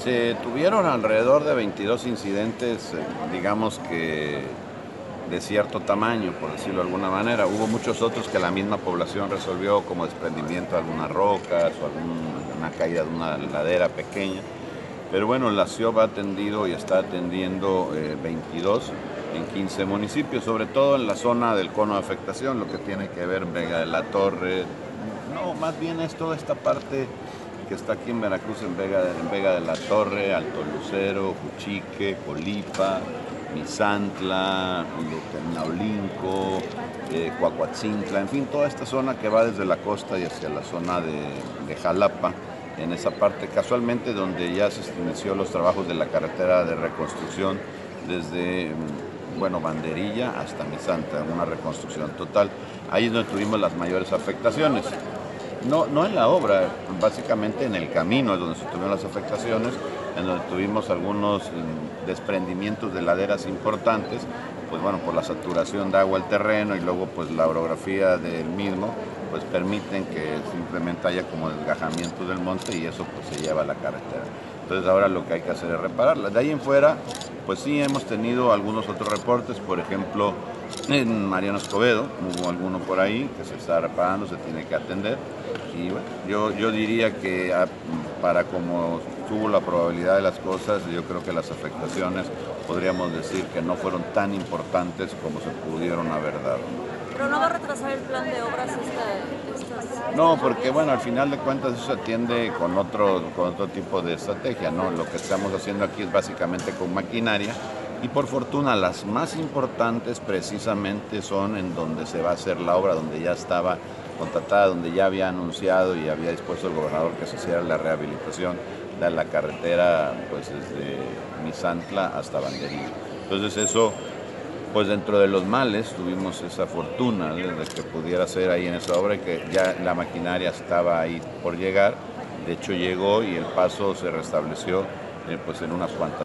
Se tuvieron alrededor de 22 incidentes, digamos que de cierto tamaño, por decirlo de alguna manera. Hubo muchos otros que la misma población resolvió, como desprendimiento de algunas rocas o alguna caída de una ladera pequeña. Pero bueno, la CIOB ha atendido y está atendiendo 22 en 15 municipios, sobre todo en la zona del cono de afectación, lo que tiene que ver Vega de la Torre. No, más bien es toda esta parte que está aquí en Veracruz, en Vega de la Torre, Alto Lucero, Juchique, Colipa, Misantla, Naulinco, Cuacuatzintla, en fin, toda esta zona que va desde la costa y hacia la zona de Jalapa, en esa parte casualmente donde ya se inició los trabajos de la carretera de reconstrucción desde, bueno, Banderilla hasta Misantla, una reconstrucción total. Ahí es donde tuvimos las mayores afectaciones. No en la obra, básicamente en el camino es donde se tuvieron las afectaciones, en donde tuvimos algunos desprendimientos de laderas importantes, pues bueno, por la saturación de agua al terreno y luego pues la orografía del mismo, pues permiten que simplemente haya como desgajamiento del monte y eso pues se lleva a la carretera. Entonces ahora lo que hay que hacer es repararla. De ahí en fuera, pues sí hemos tenido algunos otros reportes, por ejemplo, en Mariano Escobedo, hubo alguno por ahí que se está reparando, se tiene que atender. Y bueno, yo diría que para como tuvo la probabilidad de las cosas, yo creo que las afectaciones podríamos decir que no fueron tan importantes como se pudieron haber dado. Pero no va a retrasar el plan de obras No, porque bueno, al final de cuentas eso se atiende con otro tipo de estrategia, ¿no? Lo que estamos haciendo aquí es básicamente con maquinaria y por fortuna las más importantes precisamente son en donde se va a hacer la obra, donde ya estaba contratada, donde ya había anunciado y había dispuesto el gobernador que se hiciera la rehabilitación de la carretera pues desde Misantla hasta Banderilla. Entonces eso, pues dentro de los males tuvimos esa fortuna de que pudiera ser ahí en esa obra y que ya la maquinaria estaba ahí por llegar. De hecho llegó y el paso se restableció pues en unas cuantas